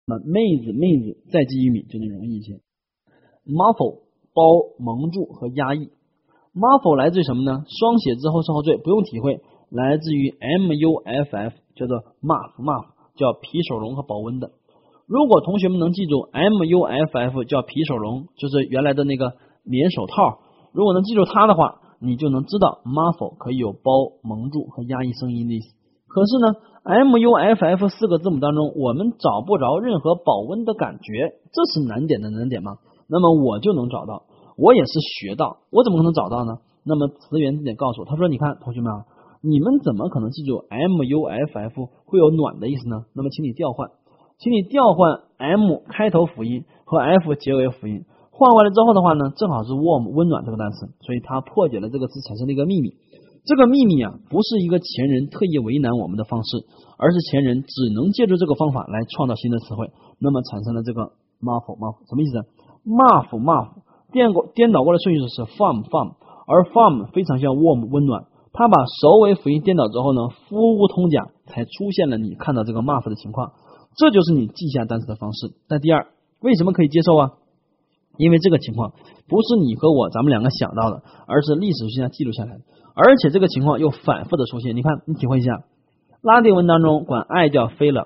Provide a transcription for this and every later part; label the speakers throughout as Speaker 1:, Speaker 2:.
Speaker 1: 妹子再记玉米就能容易一些。muffle 包蒙住和压抑。muffle 来自于什么呢？双写之后是后缀，不用体会，来自于 muff 叫做 muff 叫皮手绒和保温的。如果同学们能记住 muff 叫皮手绒，就是原来的那个棉手套，如果能记住它的话，你就能知道 muffle 可以有包蒙住和压抑声音的意思。可是呢 muff 四个字母当中我们找不着任何保温的感觉，这是难点的难点吗？那么我就能找到，我也是学到，我怎么可能找到呢？那么词源字典告诉我，他说你看同学们啊，你们怎么可能记住 muff 会有暖的意思呢？那么请你调换 M 开头辅音和 F 结尾辅音，换过来之后的话呢，正好是 warm 温暖这个单词，所以它破解了这个词产生了一个秘密。这个秘密啊，不是一个前人特意为难我们的方式，而是前人只能借助这个方法来创造新的词汇，那么产生了这个 muffle 什么意思？muff 颠倒过来顺序是 farm， 而 farm 非常像 warm 温暖，它把首尾辅音颠倒之后呢，夫无通假，才出现了你看到这个 muff 的情况，这就是你记下单词的方式。但第二，为什么可以接受啊？因为这个情况不是你和我咱们两个想到的，而是历史学家记录下来的，而且这个情况又反复的出现。你看，你体会一下，拉丁文当中管爱叫 philo，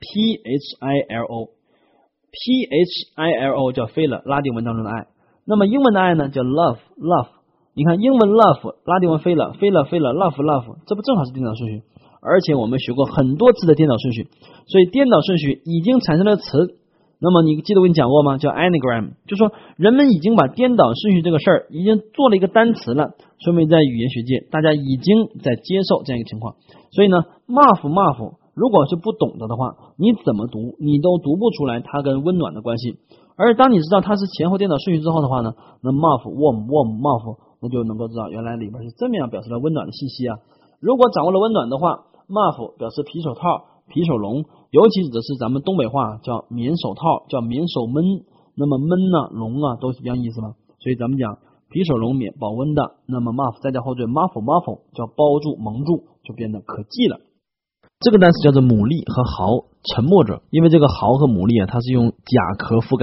Speaker 1: philo 叫 philo， 拉丁文当中的爱。那么英文的爱呢叫 love， 你看英文 love， 拉丁文 philo love， 这不正好是颠倒顺序？而且我们学过很多次的颠倒顺序，所以颠倒顺序已经产生了词。那么你记得我跟你讲过吗？叫 anagram， 就说人们已经把颠倒顺序这个事儿已经做了一个单词了，说明在语言学界大家已经在接受这样一个情况。所以呢 muff 如果是不懂得的话，你怎么读你都读不出来它跟温暖的关系。而当你知道它是前后颠倒顺序之后的话呢，那 muff warm 那就能够知道原来里边是这么样表示了温暖的信息啊。如果掌握了温暖的话， muff 表示皮手套皮手绒，尤其指的是咱们东北话叫棉手套，叫棉手闷。那么闷啊绒啊都是一样意思吗？所以咱们讲皮手绒免保温的，那么 muff 再加后缀 muffle 叫包住蒙住，就变得可记了。这个单词叫做牡蛎和毫，沉默者，因为这个毫和牡蛎啊，它是用甲壳覆盖